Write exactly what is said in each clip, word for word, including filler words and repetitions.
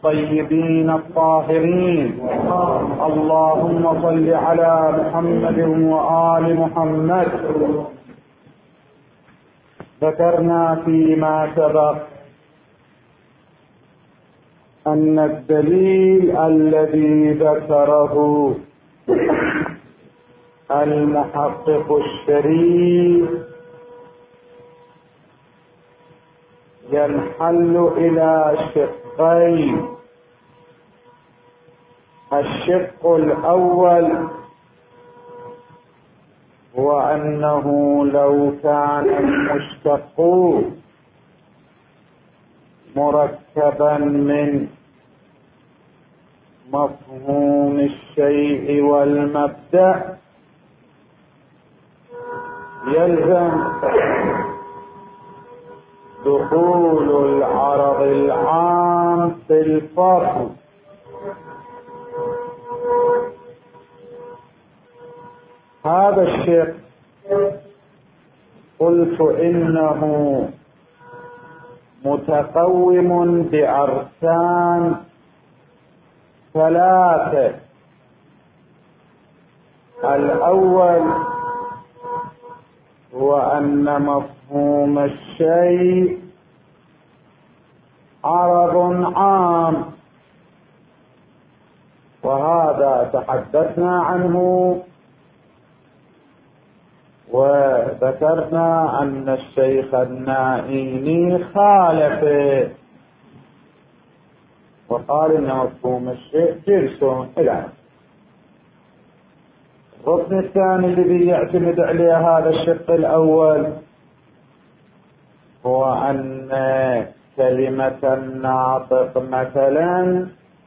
الطيبين الطاهرين. اللهم صل على محمد وآل محمد. ذكرنا فيما سبق أن الدليل الذي ذكره المحقق الشريف ينحل إلى شقين. الشق الأول هو أنه لو كان المشتق مركبا من مفهوم الشيء والمبدأ يلزم دخول العرض العام في الفصل. هذا الشيء قلت إنه متقوم بأركان ثلاثة. الأول هو أن مفهوم الشيء عرض عام، وهذا تحدثنا عنه وذكرنا أن الشيخ النائيني خالفه وقال إن مفهوم الشيء جنس إلى. الركن الثاني الذي يعتمد عليه هذا الشق الأول هو أن كلمة الناطق مثلا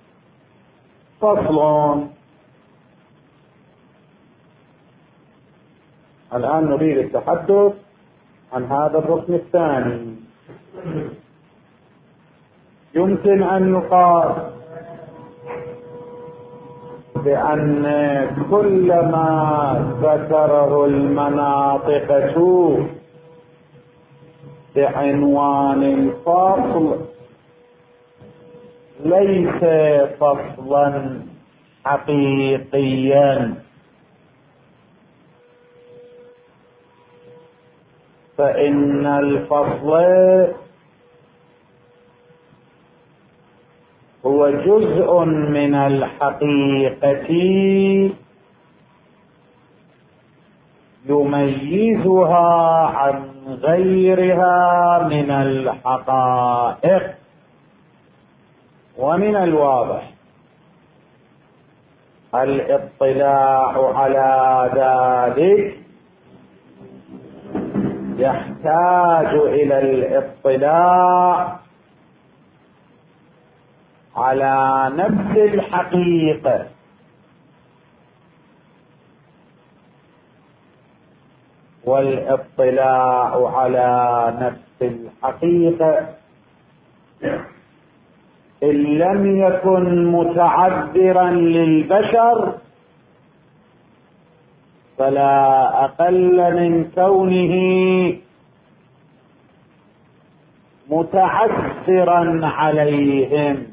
فصل. الآن نريد التحدث عن هذا الركن الثاني. يمكن أن يقال بأن كل ما ذكره المناطق بعنوان الفصل ليس فصلا حقيقيا، فإن الفصل هو جزء من الحقيقة يميزها عن غيرها من الحقائق. ومن الواضح الاطلاع على ذلك يحتاج إلى الاطلاع على نفس الحقيقة، والاطلاع على نفس الحقيقة إن لم يكن متعذرا للبشر فلا أقل من كونه متعثرا عليهم.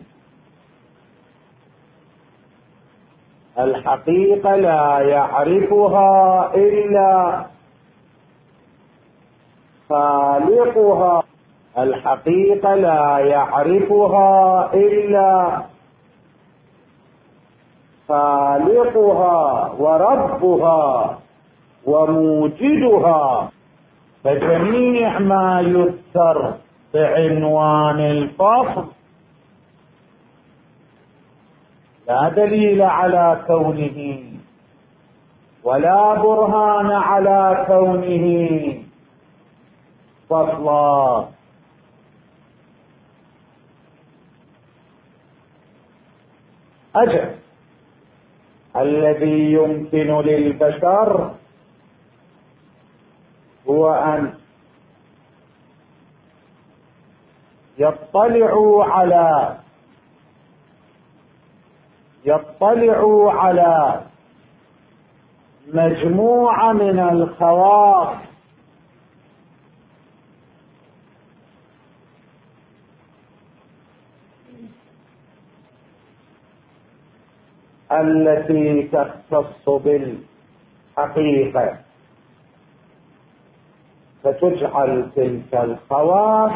الحقيقة لا يعرفها إلا خالقها، الحقيقة لا يعرفها إلا خالقها وربها وموجدها. فجميع ما يذكر بعنوان الفصل لا دليل على كونه ولا برهان على كونه فصلا. أجل الذي يمكن للبشر هو أن يطلعوا على يطلعوا على مجموعة من الخواص التي تختص بالحقيقة، فتجعل تلك الخواص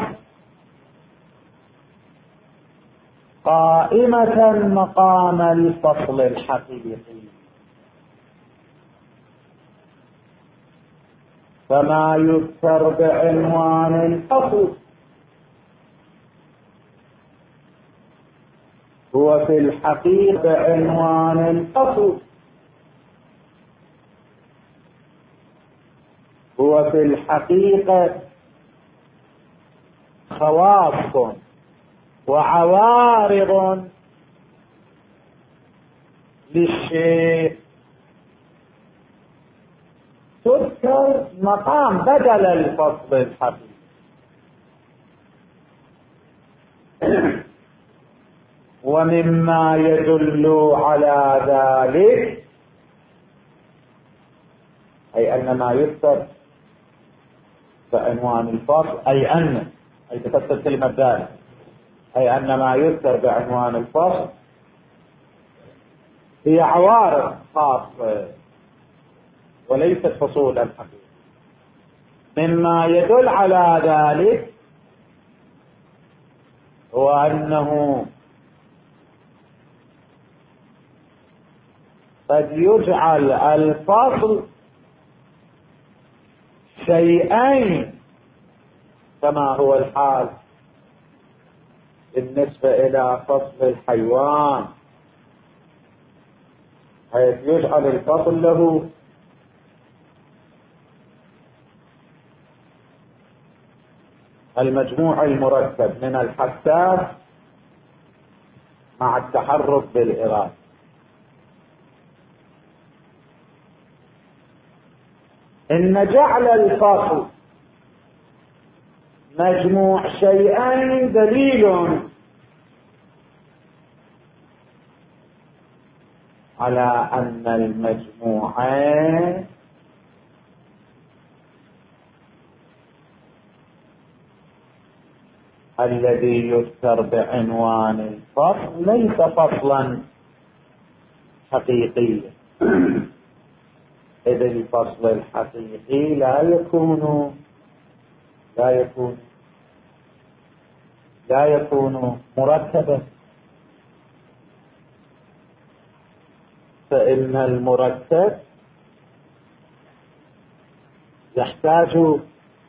قائمة مقام الفصل الحقيقي. فما يذكر بعنوان الفصل هو في الحقيقة عنوان الفصل، هو في الحقيقة خواص وعوارض للشيء تذكر مقام بدل الفصل الحقيقي. ومما يدل على ذلك أي أن ما يذكر بعنوان الفصل أي أن أي تفسر كلمة ذلك أي أن ما يذكر بعنوان الفصل هي عوارض خاصة وليست فصول الحقيقة. مما يدل على ذلك هو أنه قد يجعل الفصل شيئين كما هو الحال بالنسبة إلى فصل الحيوان، حيث يجعل الفصل له المجموع المركب من الحساس مع التحرك بالإرادة. إن جعل الفصل مجموع شيئين دليل على أن المجموعين الذي يذكر بعنوان الفصل ليس فصلا حقيقيا، إذ الفصل الحقيقي لا يكون لا يكون لا يكون مركبا، فإن المركب يحتاج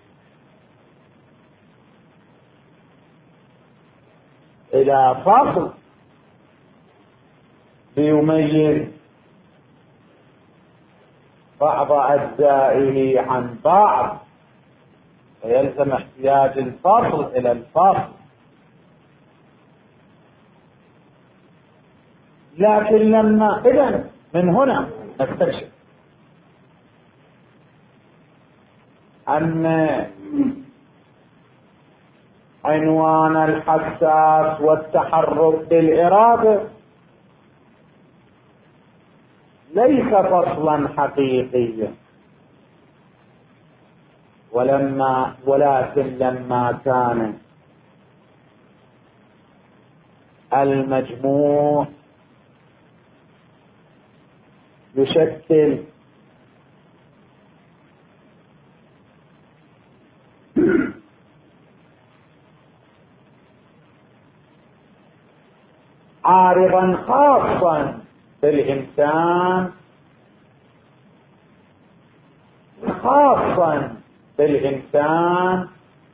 إلى فصل ليميز بعض أجزائه عن بعض، فيلزم احتياج الفصل إلى الفصل. لكن لما إذن من هنا نستكشف أن عنوان الحساس والتحرك بالإرادة ليس فصلا حقيقيا، ولما ولكن لما كان المجموع يشكل عارضا خاصا بالإنسان خاصا بالإنسان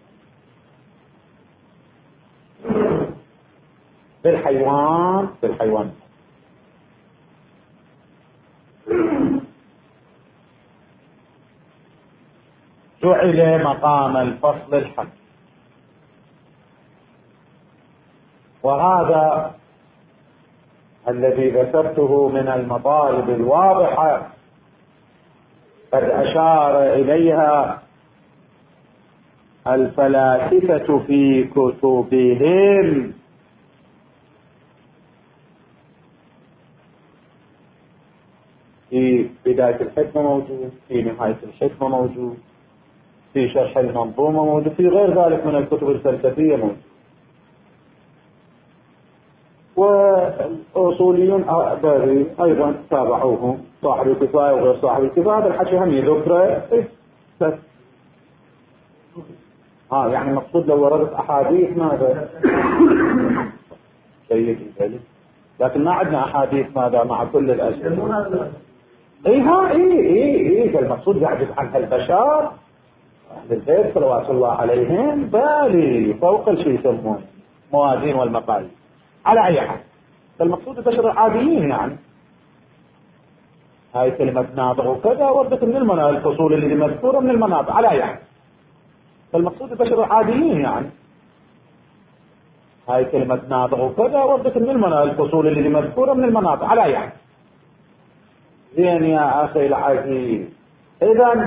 بالحيوان بالحيوان جعل مقام الفصل الحق. وهذا الذي ذكرته من المطالب الواضحة قد أشار إليها الفلاسفة في كتبهم، في بداية الحكمة موجود، في نهاية الحكمة موجود، في شرح المنظومة موجود، في غير ذلك من الكتب الفلسفية موجود. والأصوليون أيضا تابعوهم، صاحب الكفاية وغير صاحب الكفاية. هذا الحكي هم يذكره. ها يعني المقصود لو وردت أحاديث ماذا شيء ذلك، لكن ما عندنا أحاديث ماذا مع كل الأسئلة. اي ها اي اي اي فالمقصود يعجز عنها البشر أهل البيت صلوات الله عليهم، بالي فوق الشيء يسمون موازين والمقاييس على اي حال. فالمقصود البشر العاديين، يعني هاي كلمة ناطق وكذا وردت من المناطق، الفصول اللي مذكورة من المناطق على اي حال. فالمقصود البشر العاديين، يعني هاي كلمة ناطق وكذا وردت من المناطق، الفصول اللي مذكورة من المناطق على اي حال. زين يا اخي العزيز، اذا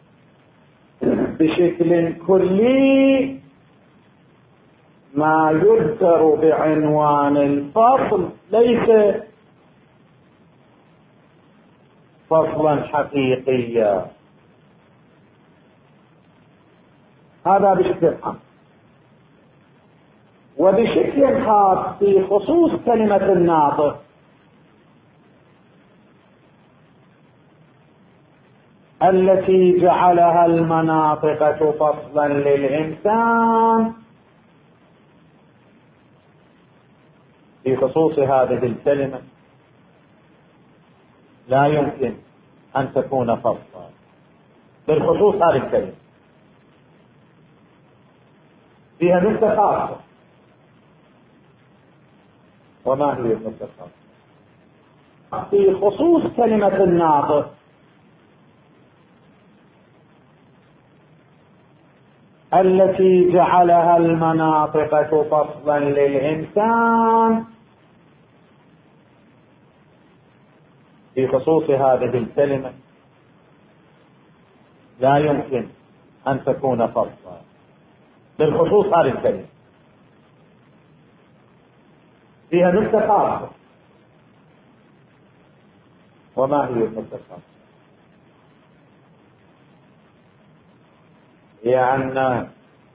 بشكل كلي ما يذكر بعنوان الفصل ليس فصلا حقيقيا، هذا بشكل عام. وبشكل خاص في خصوص كلمة الناطق التي جعلها المناطق فصلا للإنسان، في خصوص هذه الكلمة لا يمكن أن تكون فصلا. بالخصوص هذه الكلمة فيها نكتة خاصة. وما هي النكتة الخاصة؟ في خصوص كلمة الناطق التي جعلها المناطق فصلا للإنسان، في خصوص هذه الكلمة لا يمكن أن تكون فصلا. بالخصوص هذه الكلمة فيها نكتة خاصة. وما هي النكتة الخاصة؟ يعني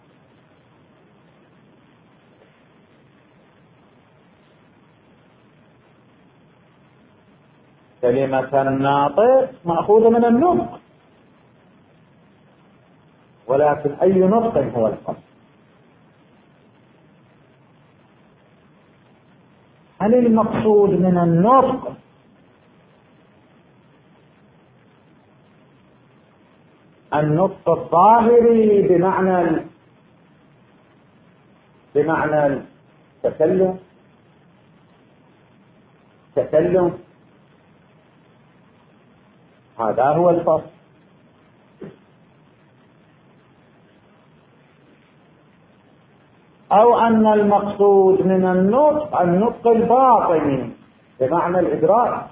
كلمة الناطق مأخوذة من النطق، ولكن أي نطق هو الفصل؟ هل المقصود من النطق النطق الظاهري بمعنى بمعنى التكلم تكلم هذا هو الفصل، أو أن المقصود من النطق النطق الباطني بمعنى الإدراك؟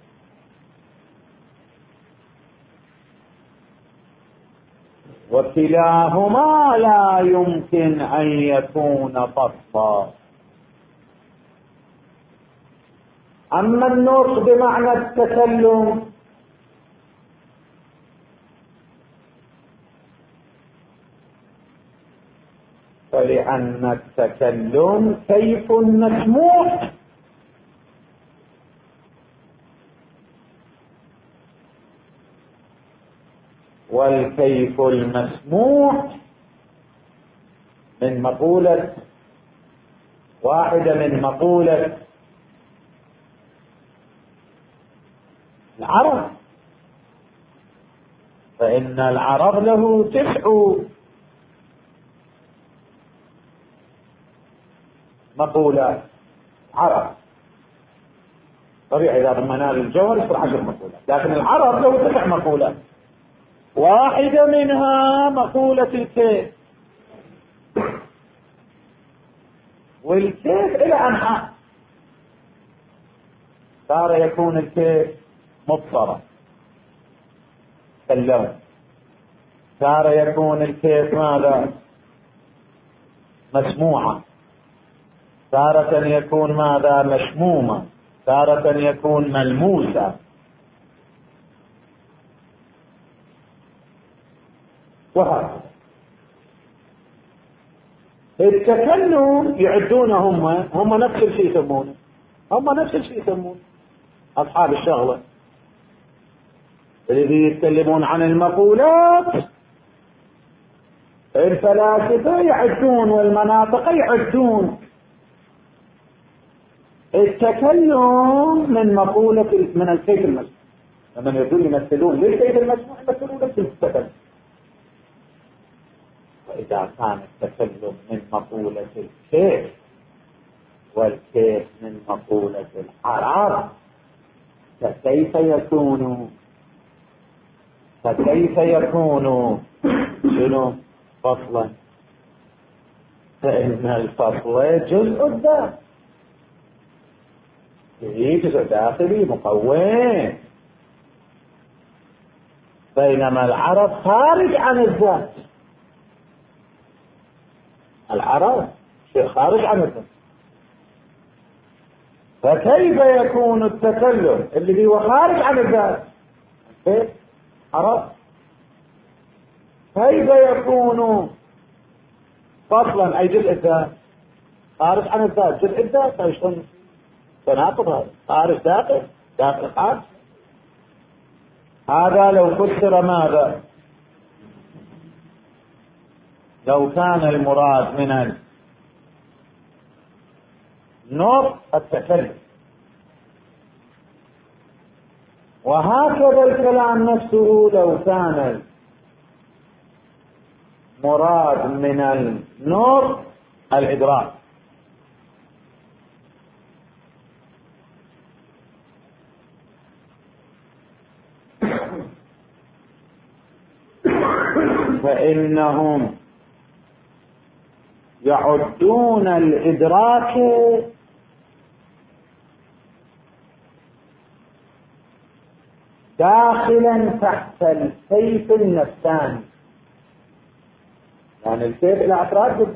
وكلاهما لا يمكن أن يكون فصلا. أما النطق بمعنى التكلم فلأن التكلم كيف مسموع، والكيف المسموع من مقولة واحدة من مقولة العرب، فإن العرب له تسع مقولات عرب. طبيعي إذا ضمنا للجوهر يصير عشر مقولات، لكن العرب له تسع مقولات. واحدة منها مقولة الكيف، والكيف إلى أنحاء. صار يكون الكيف مبصرة كاللون، صار يكون الكيف ماذا مسموعة، تارة يكون ماذا مشمومة، تارة يكون ملموسة. وهذا التكلم يعدون هم هم نفس الشيء يسمونه هم نفس الشيء يسمون أصحاب الشغلة الذي يتكلمون عن المقولات. الفلاسفة يعدون والمناطق يعدون التكلم من مقولة من الكيف المسموع. لما يقولون يمثلون للكيف المسموع يمثلون نفس التكلم. وإذا كان التكلم من مقولة الكيف والكيف من مقولة العرب فكيف يكون فكيف يكون شنو فصلا؟ فإن الفصل جزء الذات، هي جزء داخلي مقوم، بينما العرب خارج عن الذات. العرب شيء خارج عن الذات، فكيف يكون التكلم اللي هو خارج عن الذات كيف عرب كيف يكون فصلا أي جزء الذات خارج عن الذات؟ جزء الذات شلون تناقض؟ هذا خارج داخل داخل خارج. هذا لو فسر ماذا؟ لو كان المراد من النطق التكلم، وهكذا الكلام نفسه لو كان المراد من النطق الإدراك. فإنهم يعدون الإدراك داخلا تحت الكيف النفساني. يعني الكيف إلى أفراد جدا،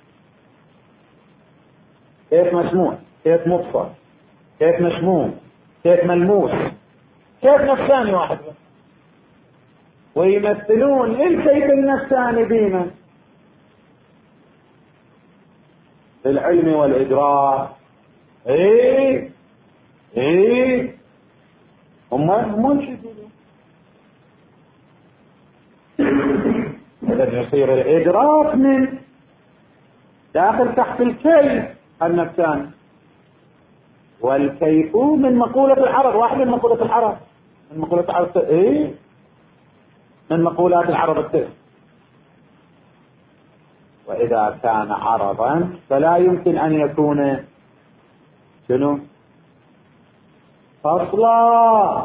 كيف مسموع، كيف مبصر، كيف مشموم، كيف ملموس، كيف نفساني واحد بس. ويمثلون الكيف النفساني بما بالعلم والإدراك. ايه ايه هم هم شديدون. إذا يصير الإدراك من داخل تحت الكيف النفساني، والكيف من مقولة العرب. واحد من مقولة العرب، من مقولة العرب ايه من مقولات العرب التسع. وإذا كان عربا فلا يمكن أن يكون شنو فصلا،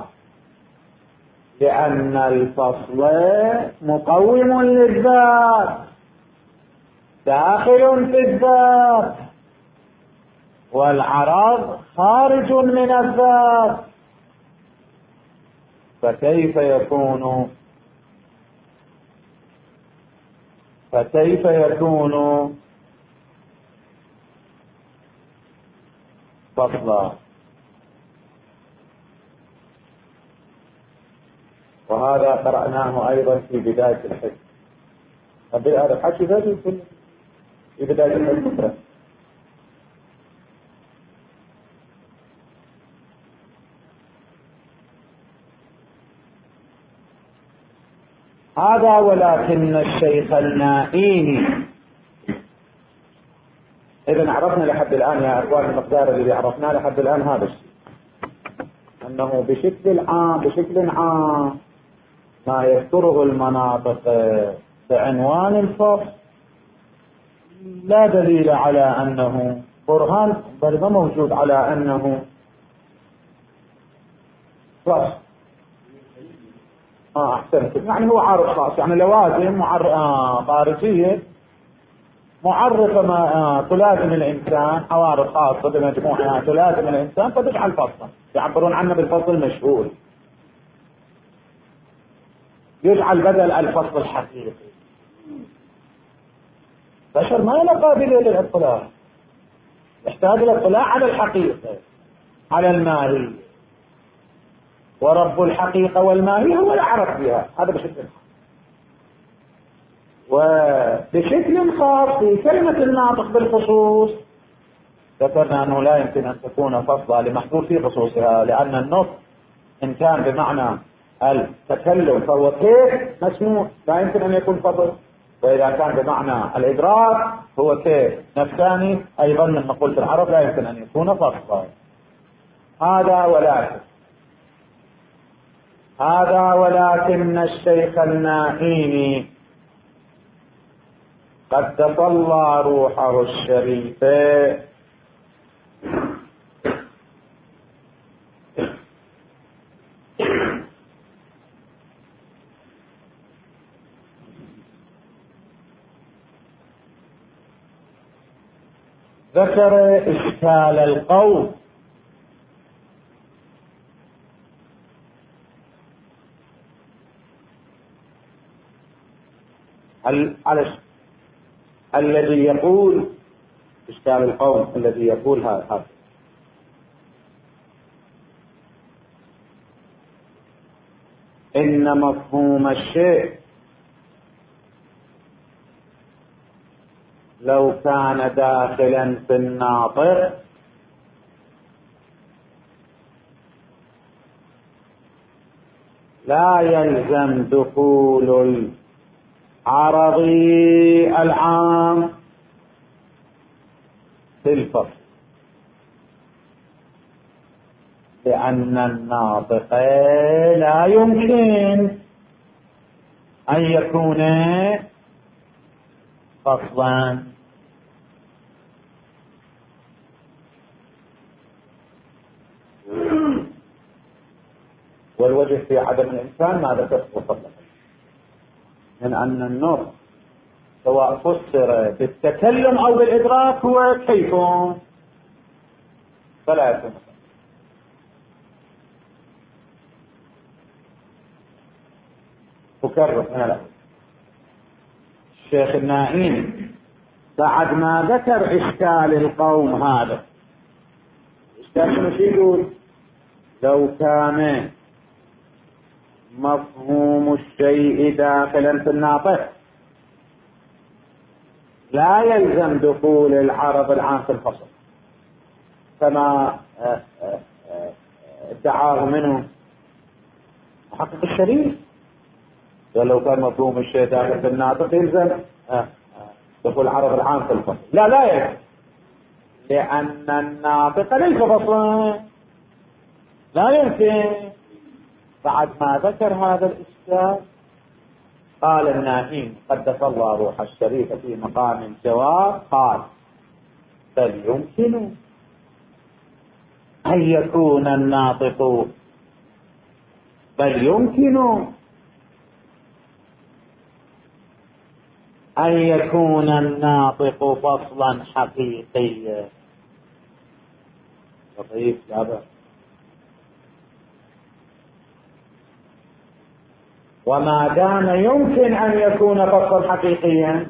لأن الفصل مقوم للذات داخل في الذات، والعرب خارج من الذات. فكيف يكون فكيف يكون فصلا؟ وهذا قرأناه أيضا في بداية الحج. هذا الحكي ذلك في بداية الحج. هذا ولكن الشيخ النائيني. إذن عرفنا لحد الآن يا أخوان المقدار الذي عرفناه لحد الآن هذا الشيء، أنه بشكل عام بشكل عام ما يذكره المناطق بعنوان الفصل لا دليل على أنه برهان بل ما موجود على أنه فصل. اه احسنت، يعني هو عارض خاص، يعني لوازم معر... آه خارجيه معرفه ما آه تلازم الانسان، عوارض خاصه بمجموعها تلازم الانسان فتجعل فصلا. يعبرون عنه بالفصل المشهور، يجعل بدل الفصل الحقيقي. بشر ما له قابليه للاطلاع، يحتاج الاطلاع على الحقيقه على الماهي، ورب الحقيقة والماهية هو العرف بها. هذا بشكل خاص. وبشكل خاص في كلمة الناطق بالخصوص ذكرنا أنه لا يمكن أن تكون فصلا لمحذور في خصوصها، لأن النطق إن كان بمعنى التكلم فهو كيف مسموع لا يمكن أن يكون فصل، وإذا كان بمعنى الإدراك هو كيف نفساني أيضا من مقولة العرب لا يمكن أن يكون فصلا. هذا ولكن هذا ولكن الشيخ النائيني قدس الله روحه الشريف ذكر إشكال القول على الذي يقول إشكال القول الذي يقول هذا إن مفهوم الشيء لو كان داخلا في الناطق لا يلزم دخول العرضي العام في الفصل، لأن الناطق لا يمكن أن يكون فصلا. والوجه في عدم الإمكان ما ذكرت فضلا من أن النطق سواء فسر بالتكلم أو بالإدراك هو كيف فلا يكون. أكرر من الأول، الشيخ النائين بعد ما ذكر إشكال القوم هذا، إشكال شنو يقول؟ لو كان مفهوم الشيء داخلا في الناطق لا يلزم دخول العرض العام في الفصل كما ادعاه منه محقق الشريف. ولو كان مفهوم الشيء داخل في الناطق يلزم دخول العرض العام في الفصل، لا لا يلزم، لأن الناطق ليس فصلا لا يمكن. بعد ما ذكر هذا الإشكال قال النائين قدس الله روح الشريف في مقام الجواب، قال بل يمكن أن يكون الناطق بل يمكن أن يكون الناطق فصلا حقيقيا. لطيف لا بأس. وما دام يمكن أن يكون فصلا حقيقيا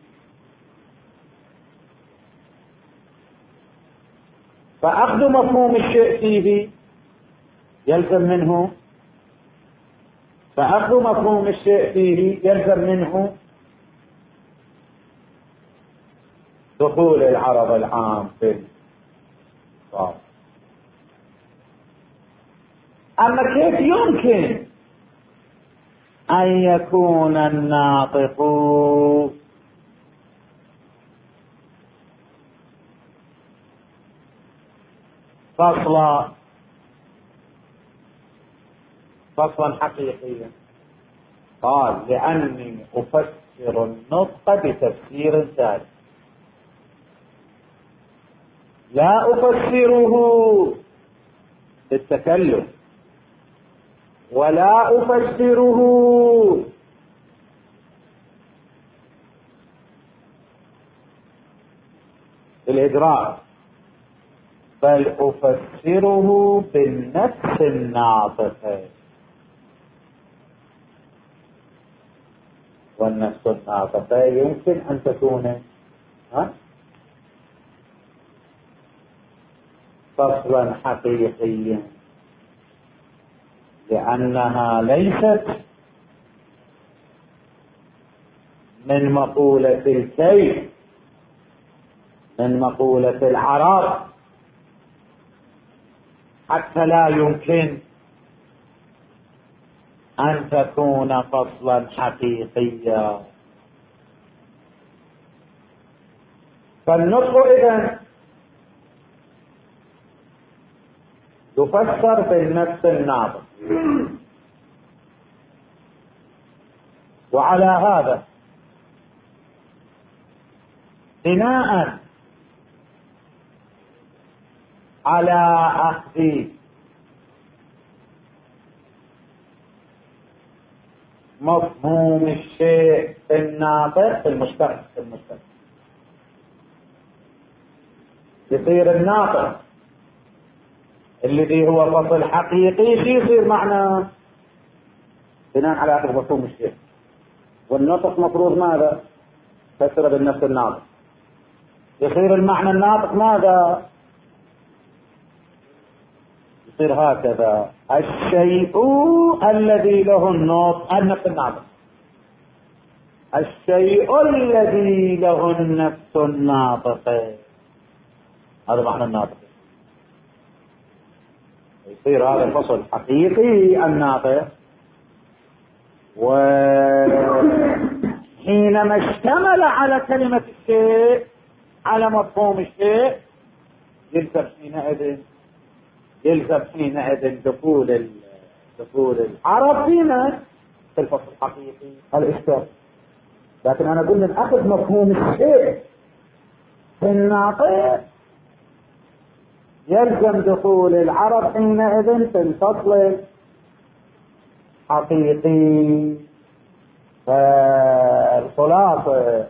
فأخذ مفهوم الشيء فيه يلزم منه فأخذ مفهوم الشيء فيه يلزم منه دخول العرض العام في الفصل. أما كيف يمكن أن يكون الناطق فصلا فصلا حقيقيا؟ قال لأني أفسر النطق بتفسير ثالث، لا أفسره بالتكلم ولا أفسره بالإدراك، بل أفسره بالنفس الناطقة. والنفس الناطقة يمكن أن تكون ها فصلا حقيقيا، لأنها ليست من مقولة الكيف من مقولة العرب، حتى لا يمكن أن تكون فصلا حقيقيا. فالنطق إذن يفسر بالنفس الناطق، وعلى هذا بناء على أخذ مفهوم الشيء الناطق في المشترك في المشترك يصير الناطق الذي هو فصل حقيقي شيء يصير معنى بناء على أخذ مفهوم الشيء، والنطق مفروض ماذا؟ فسر بالنفس الناطق، يصير المعنى الناطق ماذا؟ يصير هكذا: الشيء الذي له النطق النفس الناطق، الشيء الذي له النفس الناطق، هذا معنى الناطق. يصير هذا الفصل حقيقي الناطق، وحينما اشتمل على كلمة الشيء على مفهوم الشيء يلزم حينئذ يلزم حينئذ دخول دخول العرب فينا في الفصل الحقيقي الاشتراك. لكن انا اقول من اخذ مفهوم الشيء في الناطق يلزم دخول العرب حينئذ في الفصل الحقيقي. فالخلاصة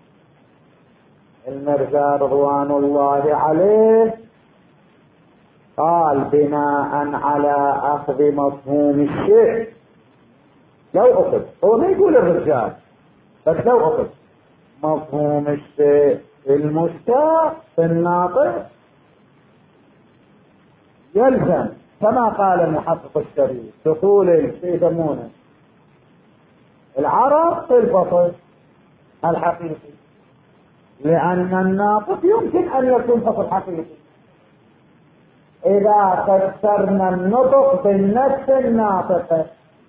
المرجع رضوان الله عليه قال بناء على أخذ مفهوم الشيء، لو أخذ، هو ما يقول الرجال، بس لو أخذ مفهوم الشيء المشتاق في الناطق يلزم كما قال المحقق الشريف دخول الشيء يسمونه العرب في الفصل الحقيقي، لأن الناطق يمكن أن يكون فصل حقيقي إذا فسرنا النطق بالنفس الناطقة،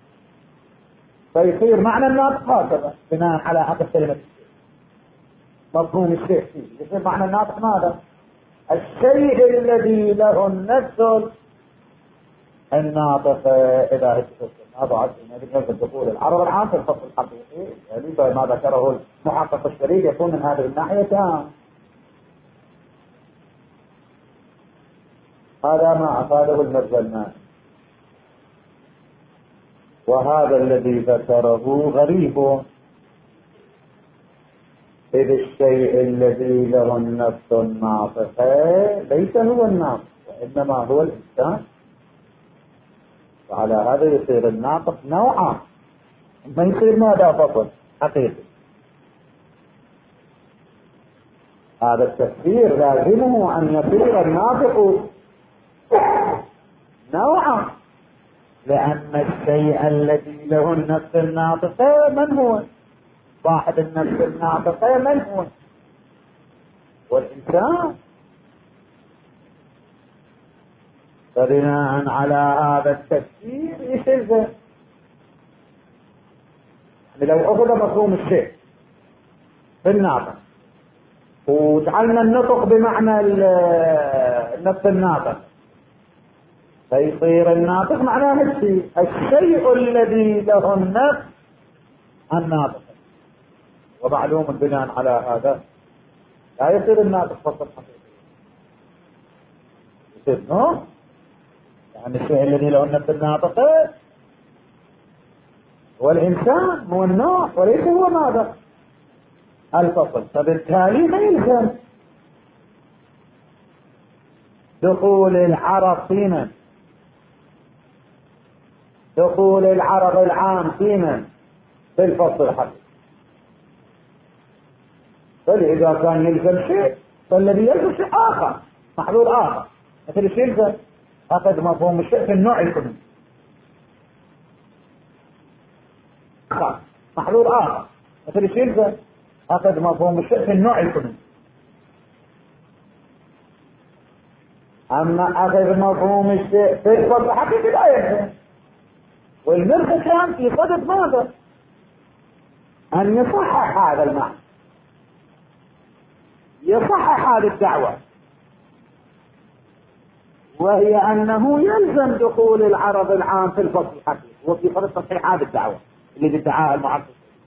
فيصير معنى الناطق هكذا بناء على أخذ كلمة الشيء مفهوم الشيء فيه، يصير معنى الناطق ماذا؟ الشيء الذي له النفس الناطق. إذا هتفسر هذا عزيزي يجب دخول العرب العام في الفصل الحقيقي، يعني ما ذكره المحقق الشريف يكون من هذه الناحية تام. هذا ما أفاده المرجلمان، وهذا الذي ذكره غريب، إذ الشيء الذي له النفس الناطقة ليس هو الناطق وإنما هو الإنسان، وعلى هذا يصير الناطق نوعا، ما يصير ماذا فصل حقيقي. هذا التفسير لازمه أن يصير الناطق نوعا، لأن الشيء الذي له النفس الناطقة من هو؟ صاحب النفس الناطقة من هو؟ والإنسان. فبناء على هذا التفسير يشلزم، لو أخذ مفهوم الشيء بالناطق وجعلنا النطق بمعنى النفس الناطق فيصير الناطق معناه الشيء الشيء الذي له النفس الناطق، ومعلوم بناء على هذا لا يصير الناطق فصل حقيقي، يصير نوع، يعني الشيء الذي له النفس الناطقة هو الإنسان، هو النوع، وليس هو ماذا الفصل. فبالتالي ما يلزم دخول العرب فينا، دخول العرب العام فينا في الفصل الحقيقي. فإذا كان يلزم شيء فالذي يلزم شيء آخر محلول آخر، مثل الشيء يلزم أخذ مفهوم الشيء في النوع الكلي آخر محلول آخر، مثل الشيء يلزم أخذ مفهوم الشيء في النوع الكلي. أما أخذ مفهوم الشيء في الفصل الحقيقي لا يلزم. والمرخ كان في صدد ماذا؟ أن يصحح هذا المعنى، يصحح هذه الدعوة، وهي أنه يلزم دخول العرض العام في الفصل الحقيقي، وفي صدد تصحيح هذه الدعوة اللي ادعاها المعرض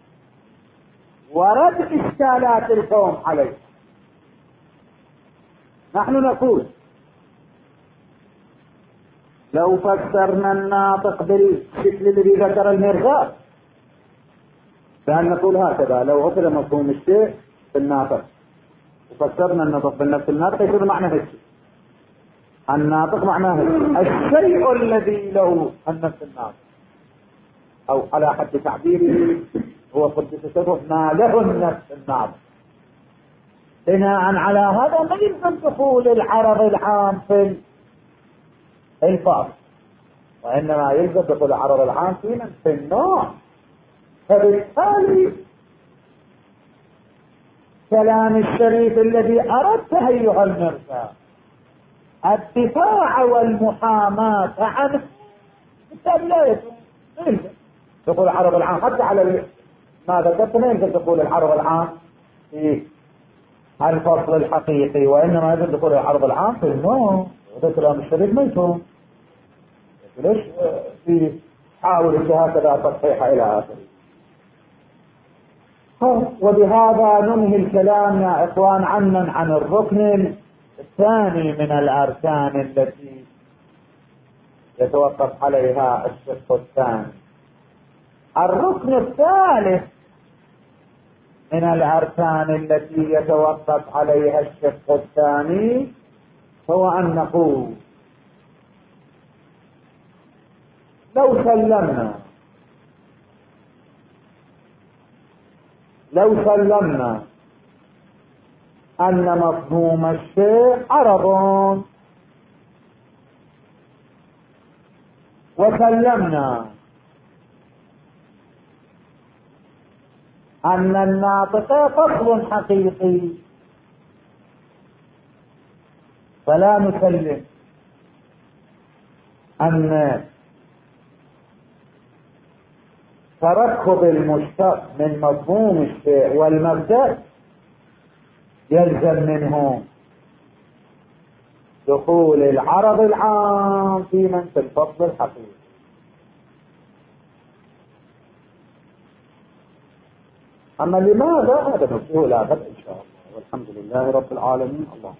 ورد إشكالات القوم عليه. نحن نقول لو فسرنا الناطق بالشكل الذي ذكر المرغاة فهل نقول هكذا: لو أخذ مفهوم الشيء في الناطق وفسرنا النطق بالنفس الناطق يكون معنى هيك. الناطق معناه الشيء الذي له النفس الناطق، أو على حد تعبيره هو قدس سره ما له النفس الناطق. بناء على هذا ما يلزم دخول العرض العام في الفاظ، وإنما يلزم دخول العرض العام في من في النوع. فبالتالي كلام الشريف الذي أردت أيها المرسى الدفاع والمحاماة عنه بالتالي لا يلزم دخول العرض العام حتى على ما ذكرت. ما يلزم دخول العرض العام في الفصل الحقيقي، وإنما يلزم دخول العرض العام في النوع. وده كلام الشريف ما يكون ليش في حاول هكذا تصحيح إلى آخره. وبهذا ننهي الكلام يا إخوان عنا عن الركن الثاني من الأركان التي يتوقف عليها الشق الثاني. الركن الثالث من الأركان التي يتوقف عليها الشق الثاني هو أن نقول لو سلمنا لو سلمنا أن مفهوم الشيء عرض، وسلمنا أن الناطق فصل حقيقي، فلا نسلم أن تركب المشتق من مفهوم الشيء والمبدأ يلزم منه دخول العرض العام في من في الفصل الحقيقي. أما لماذا هذا نفسه لا بد إن شاء الله، والحمد لله رب العالمين. الله